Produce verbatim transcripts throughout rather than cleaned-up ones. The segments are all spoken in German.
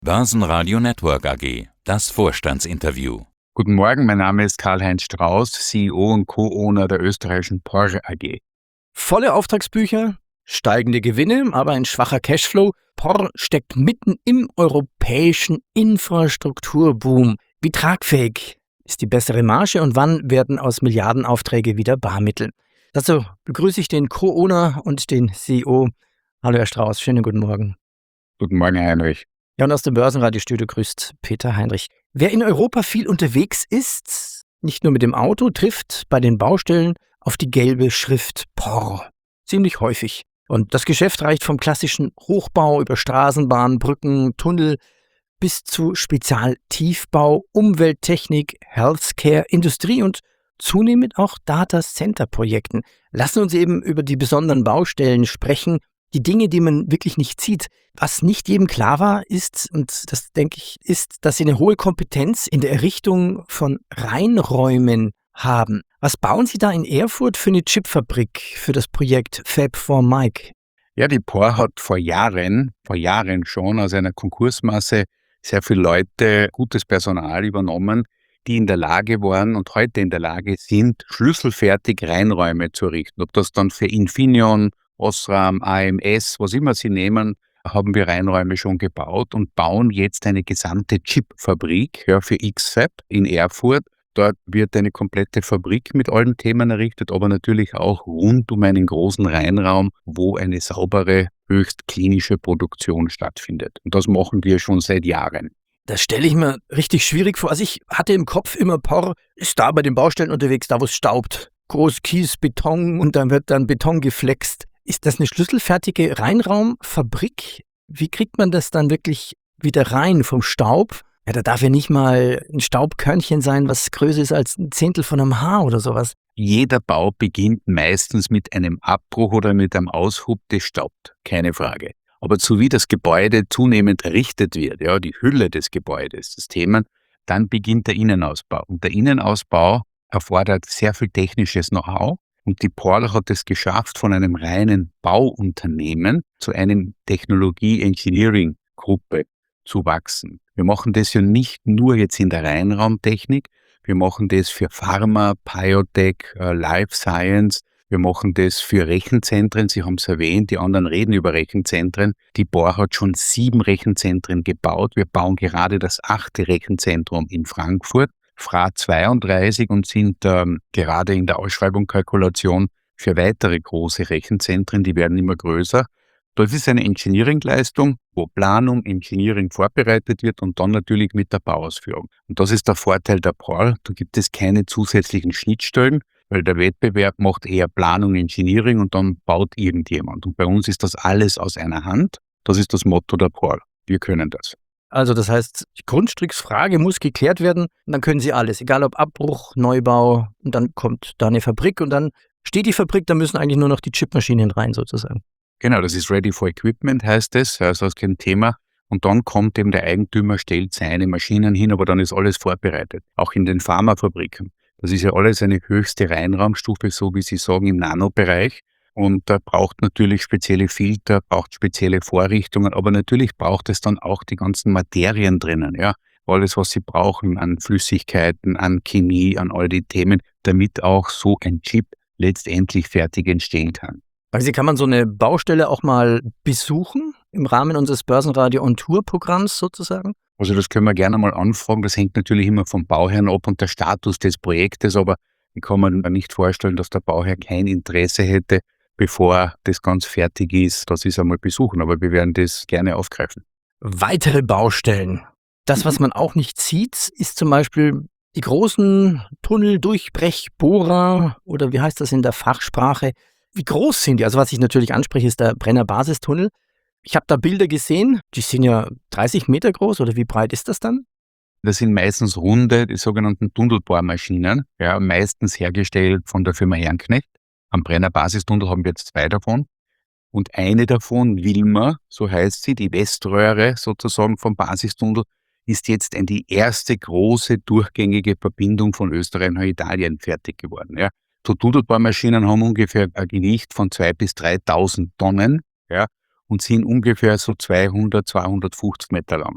Börsenradio Network A G, das Vorstandsinterview. Guten Morgen, mein Name ist Karl-Heinz Strauß, C E O und Co-Owner der österreichischen P O R A G. Volle Auftragsbücher, steigende Gewinne, aber ein schwacher Cashflow. P O R steckt mitten im europäischen Infrastrukturboom. Wie tragfähig ist die bessere Marge und wann werden aus Milliardenaufträge wieder Barmittel? Dazu begrüße ich den Co-Owner und den C E O. Hallo Herr Strauß, schönen guten Morgen. Guten Morgen, Herr Heinrich. Ja, und aus dem Börsenradiostudio grüßt Peter Heinrich. Wer in Europa viel unterwegs ist, nicht nur mit dem Auto, trifft bei den Baustellen auf die gelbe Schrift P O R. Ziemlich häufig. Und das Geschäft reicht vom klassischen Hochbau über Straßenbahn, Brücken, Tunnel bis zu Spezialtiefbau, Umwelttechnik, Healthcare, Industrie und zunehmend auch Data-Center-Projekten. Lassen uns eben über die besonderen Baustellen sprechen, die Dinge, die man wirklich nicht sieht. Was nicht jedem klar war, ist, und das denke ich, ist, dass sie eine hohe Kompetenz in der Errichtung von Reinräumen haben. Was bauen Sie da in Erfurt für eine Chipfabrik für das Projekt Fab for Mike? Ja, die P O R hat vor Jahren, vor Jahren schon aus einer Konkursmasse sehr viele Leute, gutes Personal übernommen, die in der Lage waren und heute in der Lage sind, schlüsselfertig Reinräume zu errichten. Ob das dann für Infineon, Osram, A M S, was immer sie nehmen, haben wir Reinräume schon gebaut und bauen jetzt eine gesamte Chipfabrik ja, für X F A B in Erfurt. Dort wird eine komplette Fabrik mit allen Themen errichtet, aber natürlich auch rund um einen großen Reinraum, wo eine saubere, höchst klinische Produktion stattfindet. Und das machen wir schon seit Jahren. Das stelle ich mir richtig schwierig vor. Also ich hatte im Kopf immer, P O R ist da bei den Baustellen unterwegs, da wo es staubt. Groß Kies, Beton und dann wird dann Beton geflext. Ist das eine schlüsselfertige Reinraumfabrik? Wie kriegt man das dann wirklich wieder rein vom Staub? Ja, da darf ja nicht mal ein Staubkörnchen sein, was größer ist als ein Zehntel von einem Haar oder sowas. Jeder Bau beginnt meistens mit einem Abbruch oder mit einem Aushub des Staubs, keine Frage. Aber so wie das Gebäude zunehmend errichtet wird, ja, die Hülle des Gebäudes, das Thema, dann beginnt der Innenausbau. Und der Innenausbau erfordert sehr viel technisches Know-how. Und die P O R hat es geschafft, von einem reinen Bauunternehmen zu einem Technologie-Engineering-Gruppe zu wachsen. Wir machen das ja nicht nur jetzt in der Reinraumtechnik, wir machen das für Pharma, Biotech, Life Science, wir machen das für Rechenzentren, Sie haben es erwähnt, die anderen reden über Rechenzentren. Die P O R hat schon sieben Rechenzentren gebaut, wir bauen gerade das achte Rechenzentrum in Frankfurt. F R A zweiunddreißig und sind ähm, gerade in der Ausschreibung Kalkulation für weitere große Rechenzentren, die werden immer größer. Das ist eine Engineering-Leistung, wo Planung, Engineering vorbereitet wird und dann natürlich mit der Bauausführung. Und das ist der Vorteil der P O R, da gibt es keine zusätzlichen Schnittstellen, weil der Wettbewerb macht eher Planung, Engineering und dann baut irgendjemand. Und bei uns ist das alles aus einer Hand, das ist das Motto der P O R, wir können das. Also das heißt, die Grundstücksfrage muss geklärt werden und dann können Sie alles, egal ob Abbruch, Neubau und dann kommt da eine Fabrik und dann steht die Fabrik, da müssen eigentlich nur noch die Chipmaschinen rein sozusagen. Genau, das ist Ready for Equipment heißt es, also das ist kein Thema und dann kommt eben der Eigentümer, stellt seine Maschinen hin, aber dann ist alles vorbereitet, auch in den Pharmafabriken. Das ist ja alles eine höchste Reinraumstufe, so wie Sie sagen, im Nanobereich. Und da braucht natürlich spezielle Filter, braucht spezielle Vorrichtungen, aber natürlich braucht es dann auch die ganzen Materien drinnen, ja. Alles, was Sie brauchen an Flüssigkeiten, an Chemie, an all die Themen, damit auch so ein Chip letztendlich fertig entstehen kann. Also kann man so eine Baustelle auch mal besuchen im Rahmen unseres Börsenradio on Tour Programms sozusagen? Also das können wir gerne mal anfragen, das hängt natürlich immer vom Bauherrn ab und der Status des Projektes, aber ich kann mir nicht vorstellen, dass der Bauherr kein Interesse hätte, bevor das ganz fertig ist, dass sie es einmal besuchen. Aber wir werden das gerne aufgreifen. Weitere Baustellen. Das, was man auch nicht sieht, ist zum Beispiel die großen Tunneldurchbrechbohrer oder wie heißt das in der Fachsprache? Wie groß sind die? Also was ich natürlich anspreche, ist der Brenner Basistunnel. Ich habe da Bilder gesehen, die sind ja dreißig Meter groß oder wie breit ist das dann? Das sind meistens runde, die sogenannten Tunnelbohrmaschinen, ja, meistens hergestellt von der Firma Herrenknecht. Am Brenner Basistunnel haben wir jetzt zwei davon. Und eine davon, Wilma, so heißt sie, die Weströhre sozusagen vom Basistunnel, ist jetzt die erste große durchgängige Verbindung von Österreich nach Italien fertig geworden. Ja. So Tunnelbohrmaschinen haben ungefähr ein Gewicht von zweitausend bis dreitausend Tonnen, ja, und sind ungefähr so zweihundert, zweihundertfünfzig Meter lang.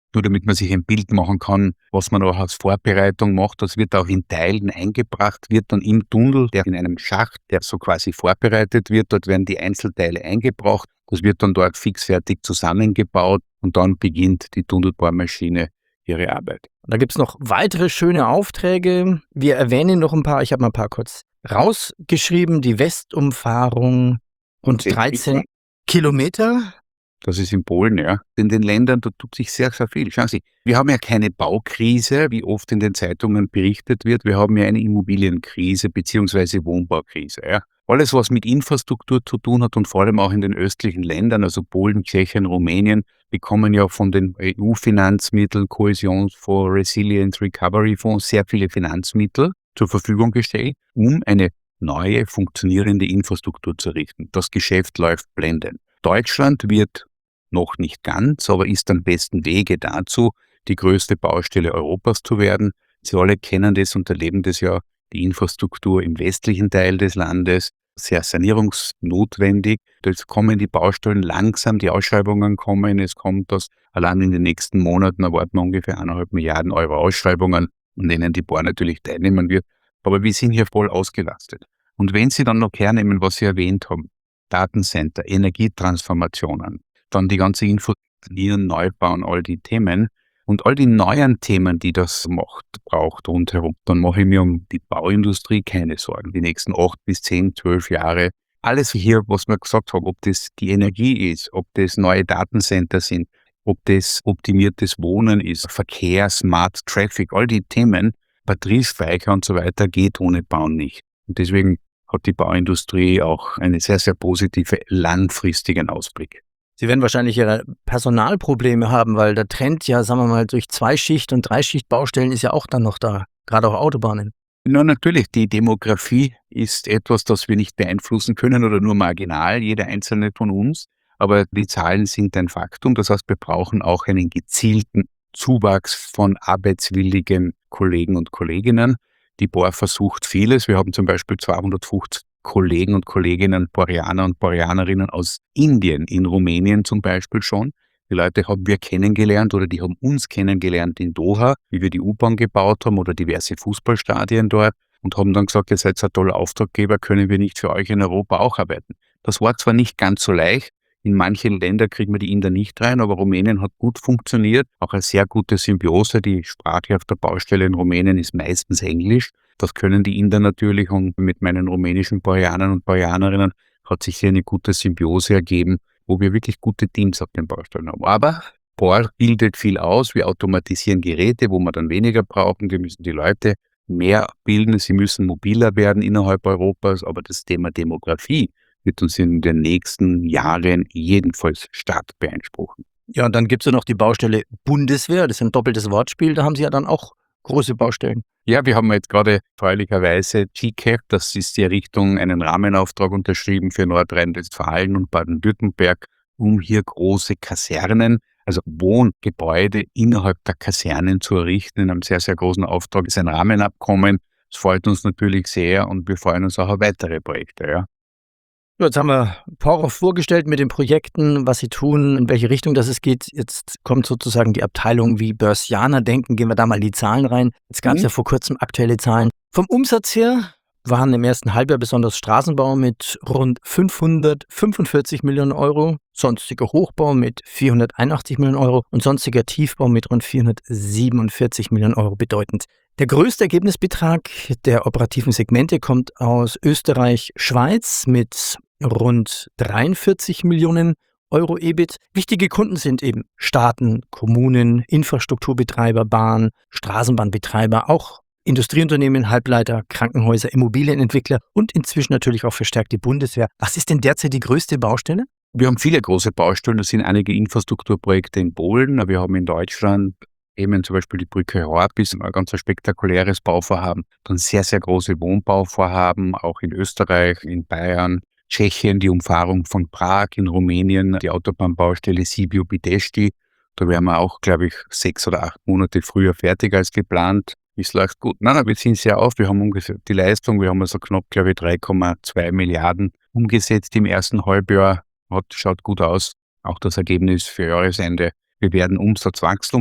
Nur damit man sich ein Bild machen kann, was man auch als Vorbereitung macht. Das wird auch in Teilen eingebracht, wird dann im Tunnel, der in einem Schacht, der so quasi vorbereitet wird, dort werden die Einzelteile eingebracht. Das wird dann dort fixfertig zusammengebaut und dann beginnt die Tunnelbohrmaschine ihre Arbeit. Da gibt es noch weitere schöne Aufträge. Wir erwähnen noch ein paar, ich habe mal ein paar kurz rausgeschrieben. Die Westumfahrung, rund dreizehn Kilometer. Das ist in Polen, ja. In den Ländern, da tut sich sehr, sehr viel. Schauen Sie, wir haben ja keine Baukrise, wie oft in den Zeitungen berichtet wird. Wir haben ja eine Immobilienkrise bzw. Wohnbaukrise. Ja. Alles, was mit Infrastruktur zu tun hat und vor allem auch in den östlichen Ländern, also Polen, Tschechien, Rumänien, bekommen ja von den E U-Finanzmitteln, Kohäsionsfonds, Resilience Recovery Fonds sehr viele Finanzmittel zur Verfügung gestellt, um eine neue, funktionierende Infrastruktur zu errichten. Das Geschäft läuft blendend. Deutschland wird noch nicht ganz, aber ist am besten Wege dazu, die größte Baustelle Europas zu werden. Sie alle kennen das und erleben das ja, die Infrastruktur im westlichen Teil des Landes, sehr sanierungsnotwendig. Jetzt kommen die Baustellen langsam, die Ausschreibungen kommen, es kommt das, allein in den nächsten Monaten erwarten wir ungefähr eineinhalb Milliarden Euro Ausschreibungen, an denen die Bohr natürlich teilnehmen wird. Aber wir sind hier voll ausgelastet. Und wenn Sie dann noch hernehmen, was Sie erwähnt haben, Datencenter, Energietransformationen, dann die ganze Infrastruktur, Neubauen, all die Themen und all die neuen Themen, die das macht, braucht rundherum, dann mache ich mir um die Bauindustrie keine Sorgen. Die nächsten acht bis zehn, zwölf Jahre, alles hier, was wir gesagt haben, ob das die Energie ist, ob das neue Datencenter sind, ob das optimiertes Wohnen ist, Verkehr, Smart Traffic, all die Themen, Batteriespeicher und so weiter, geht ohne Bauen nicht. Und deswegen hat die Bauindustrie auch einen sehr, sehr positive, langfristigen Ausblick. Sie werden wahrscheinlich Ihre Personalprobleme haben, weil der Trend ja, sagen wir mal, durch Zweischicht- und Dreischicht-Baustellen ist ja auch dann noch da, gerade auch Autobahnen. Na, natürlich, die Demografie ist etwas, das wir nicht beeinflussen können oder nur marginal, jeder einzelne von uns. Aber die Zahlen sind ein Faktum. Das heißt, wir brauchen auch einen gezielten Zuwachs von arbeitswilligen Kollegen und Kolleginnen. Die Bohr versucht vieles. Wir haben zum Beispiel zweihundertfünfzig Kollegen und Kolleginnen, Boreaner und Boreanerinnen aus Indien, in Rumänien zum Beispiel schon. Die Leute haben wir kennengelernt oder die haben uns kennengelernt in Doha, wie wir die U-Bahn gebaut haben oder diverse Fußballstadien dort und haben dann gesagt, ihr seid ein toller Auftraggeber, können wir nicht für euch in Europa auch arbeiten. Das war zwar nicht ganz so leicht, in manchen Ländern kriegen wir die Inder nicht rein, aber Rumänien hat gut funktioniert, auch eine sehr gute Symbiose. Die Sprache auf der Baustelle in Rumänien ist meistens Englisch. Das können die Inder natürlich und mit meinen rumänischen Boreanern und Boreanerinnen hat sich hier eine gute Symbiose ergeben, wo wir wirklich gute Teams auf den Baustellen haben. Aber Bohr bildet viel aus, wir automatisieren Geräte, wo wir dann weniger brauchen, wir müssen die Leute mehr bilden, sie müssen mobiler werden innerhalb Europas, aber das Thema Demografie wird uns in den nächsten Jahren jedenfalls stark beanspruchen. Ja, und dann gibt es ja noch die Baustelle Bundeswehr, das ist ein doppeltes Wortspiel, da haben Sie ja dann auch große Baustellen. Ja, wir haben jetzt gerade freundlicherweise G C A P, das ist die Errichtung, einen Rahmenauftrag unterschrieben für Nordrhein-Westfalen und Baden-Württemberg, um hier große Kasernen, also Wohngebäude innerhalb der Kasernen zu errichten. In einem sehr, sehr großen Auftrag ist ein Rahmenabkommen. Das freut uns natürlich sehr und wir freuen uns auch auf weitere Projekte. Ja. Jetzt haben wir Porov vorgestellt mit den Projekten, was sie tun, in welche Richtung das es geht. Jetzt kommt sozusagen die Abteilung wie Börsianer denken. Gehen wir da mal in die Zahlen rein. Jetzt gab es Mhm. ja vor kurzem aktuelle Zahlen. Vom Umsatz her waren im ersten Halbjahr besonders Straßenbau mit rund fünfhundertfünfundvierzig Millionen Euro, sonstiger Hochbau mit vierhunderteinundachtzig Millionen Euro und sonstiger Tiefbau mit rund vierhundertsiebenundvierzig Millionen Euro bedeutend. Der größte Ergebnisbetrag der operativen Segmente kommt aus Österreich, Schweiz mit rund dreiundvierzig Millionen Euro E B I T. Wichtige Kunden sind eben Staaten, Kommunen, Infrastrukturbetreiber, Bahn, Straßenbahnbetreiber, auch Industrieunternehmen, Halbleiter, Krankenhäuser, Immobilienentwickler und inzwischen natürlich auch verstärkt die Bundeswehr. Was ist denn derzeit die größte Baustelle? Wir haben viele große Baustellen. Es sind einige Infrastrukturprojekte in Polen. Wir haben in Deutschland eben zum Beispiel die Brücke Horb, ist ein ganz spektakuläres Bauvorhaben. Dann sehr, sehr große Wohnbauvorhaben, auch in Österreich, in Bayern, Tschechien, die Umfahrung von Prag, in Rumänien, die Autobahnbaustelle Sibiu-Bidești. Da wären wir auch, glaube ich, sechs oder acht Monate früher fertig als geplant. Es läuft gut. Nein, nein, wir ziehen sehr auf. Wir haben ungefähr die Leistung, wir haben also knapp, glaube ich, drei Komma zwei Milliarden umgesetzt im ersten Halbjahr. Hat, schaut gut aus. Auch das Ergebnis für Jahresende. Wir werden Umsatzwachstum.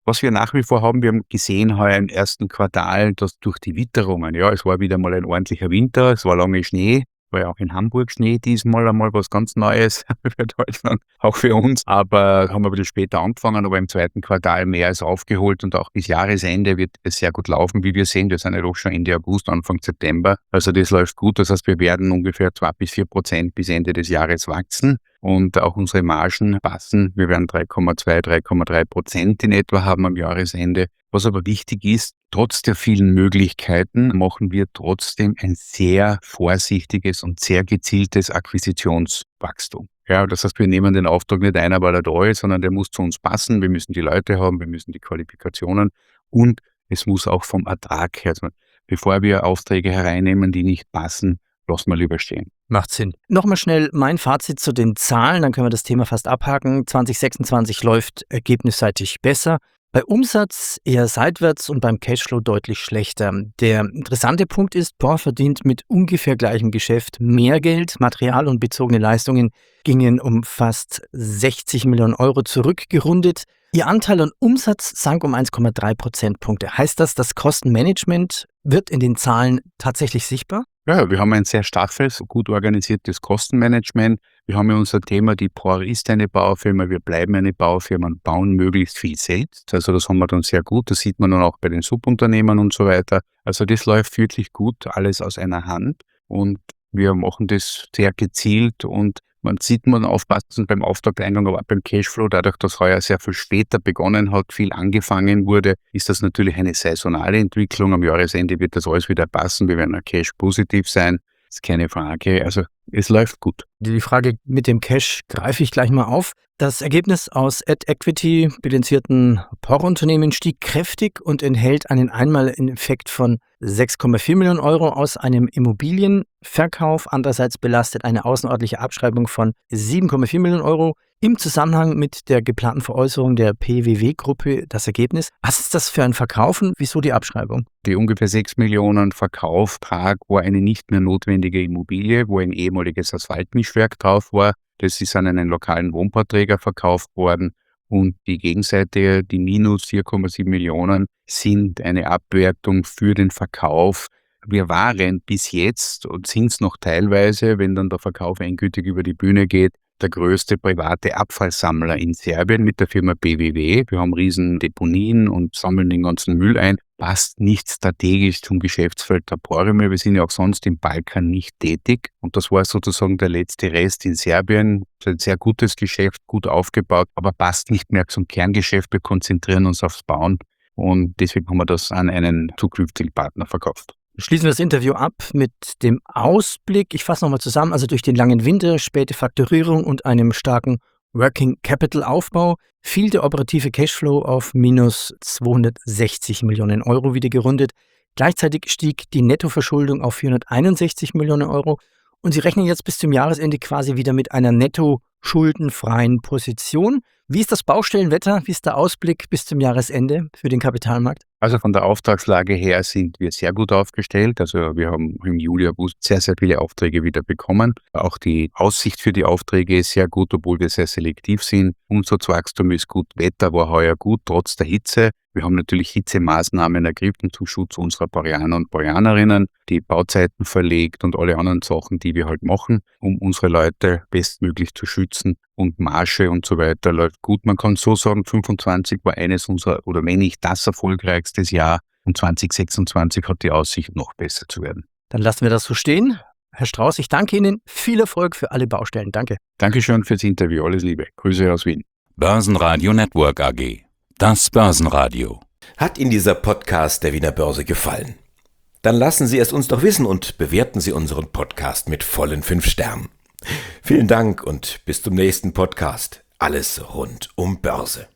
Was wir nach wie vor haben, wir haben gesehen heuer im ersten Quartal, dass durch die Witterungen, ja, es war wieder mal ein ordentlicher Winter, es war lange Schnee, war ja auch in Hamburg Schnee diesmal einmal was ganz Neues für Deutschland, auch für uns, aber haben wir ein bisschen später angefangen, aber im zweiten Quartal mehr als aufgeholt und auch bis Jahresende wird es sehr gut laufen, wie wir sehen. Wir sind ja doch schon Ende August, Anfang September, also das läuft gut, das heißt, wir werden ungefähr zwei bis vier Prozent bis Ende des Jahres wachsen. Und auch unsere Margen passen. Wir werden drei Komma zwei, drei Komma drei Prozent in etwa haben am Jahresende. Was aber wichtig ist, trotz der vielen Möglichkeiten machen wir trotzdem ein sehr vorsichtiges und sehr gezieltes Akquisitionswachstum. Ja, das heißt, wir nehmen den Auftrag nicht ein, weil er da ist, sondern der muss zu uns passen. Wir müssen die Leute haben, wir müssen die Qualifikationen und es muss auch vom Ertrag her sein. Bevor wir Aufträge hereinnehmen, die nicht passen, lassen wir lieber stehen. Macht Sinn. Nochmal schnell mein Fazit zu den Zahlen, dann können wir das Thema fast abhaken. zwanzig sechsundzwanzig läuft ergebnisseitig besser. Bei Umsatz eher seitwärts und beim Cashflow deutlich schlechter. Der interessante Punkt ist, Por verdient mit ungefähr gleichem Geschäft mehr Geld. Material und bezogene Leistungen gingen um fast sechzig Millionen Euro zurückgerundet. Ihr Anteil an Umsatz sank um eins Komma drei Prozentpunkte. Heißt das, das Kostenmanagement wird in den Zahlen tatsächlich sichtbar? Ja, wir haben ein sehr straffes, gut organisiertes Kostenmanagement. Wir haben ja unser Thema, die Por ist eine Baufirma, wir bleiben eine Baufirma und bauen möglichst viel selbst. Also das haben wir dann sehr gut, das sieht man dann auch bei den Subunternehmern und so weiter. Also das läuft wirklich gut, alles aus einer Hand und wir machen das sehr gezielt und man sieht, man aufpassen beim Auftragseingang, aber auch beim Cashflow, dadurch, dass heuer sehr viel später begonnen hat, viel angefangen wurde, ist das natürlich eine saisonale Entwicklung. Am Jahresende wird das alles wieder passen, wir werden auch Cash positiv sein, ist keine Frage. Also es läuft gut. Die Frage mit dem Cash greife ich gleich mal auf. Das Ergebnis aus At-Equity bilanzierten Por-Unternehmen stieg kräftig und enthält einen einmaligen Effekt von sechs Komma vier Millionen Euro aus einem Immobilienverkauf. Andererseits belastet eine außerordentliche Abschreibung von sieben Komma vier Millionen Euro im Zusammenhang mit der geplanten Veräußerung der P W W-Gruppe das Ergebnis. Was ist das für ein Verkauf und wieso die Abschreibung? Die ungefähr sechs Millionen Verkauftrag war eine nicht mehr notwendige Immobilie, wo ein ehemaliges Asphaltmischwerk drauf war. Das ist an einen lokalen Wohnbauträger verkauft worden und die Gegenseite, die minus vier Komma sieben Millionen, sind eine Abwertung für den Verkauf. Wir waren bis jetzt und sind es noch teilweise, wenn dann der Verkauf endgültig über die Bühne geht, der größte private Abfallsammler in Serbien mit der Firma P W W. Wir haben riesen Deponien und sammeln den ganzen Müll ein. Passt nicht strategisch zum Geschäftsfeld der Por mehr. Wir sind ja auch sonst im Balkan nicht tätig. Und das war sozusagen der letzte Rest in Serbien. Das ist ein sehr gutes Geschäft, gut aufgebaut, aber passt nicht mehr zum Kerngeschäft. Wir konzentrieren uns aufs Bauen. Und deswegen haben wir das an einen zukünftigen Partner verkauft. Schließen wir das Interview ab mit dem Ausblick. Ich fasse nochmal zusammen. Also durch den langen Winter, späte Fakturierung und einem starken Working Capital Aufbau fiel der operative Cashflow auf minus zweihundertsechzig Millionen Euro wieder gerundet. Gleichzeitig stieg die Nettoverschuldung auf vierhunderteinundsechzig Millionen Euro und Sie rechnen jetzt bis zum Jahresende quasi wieder mit einer netto schuldenfreien Position. Wie ist das Baustellenwetter? Wie ist der Ausblick bis zum Jahresende für den Kapitalmarkt? Also von der Auftragslage her sind wir sehr gut aufgestellt. Also wir haben im Juli, August sehr, sehr viele Aufträge wieder bekommen. Auch die Aussicht für die Aufträge ist sehr gut, obwohl wir sehr selektiv sind. Umsatzwachstum ist gut, Wetter war heuer gut, trotz der Hitze. Wir haben natürlich Hitzemaßnahmen ergriffen zum Schutz unserer Bauern und Bäuerinnen, die Bauzeiten verlegt und alle anderen Sachen, die wir halt machen, um unsere Leute bestmöglich zu schützen. Und Marge und so weiter läuft gut. Man kann so sagen, fünfundzwanzig war eines unserer, oder wenn nicht das erfolgreichste Jahr, und zwanzig sechsundzwanzig hat die Aussicht, noch besser zu werden. Dann lassen wir das so stehen. Herr Strauß, ich danke Ihnen. Viel Erfolg für alle Baustellen. Danke. Dankeschön fürs Interview. Alles Liebe. Grüße aus Wien. Börsenradio Network A G. Das Börsenradio. Hat Ihnen dieser Podcast der Wiener Börse gefallen? Dann lassen Sie es uns doch wissen und bewerten Sie unseren Podcast mit vollen fünf Sternen. Vielen Dank und bis zum nächsten Podcast. Alles rund um Börse.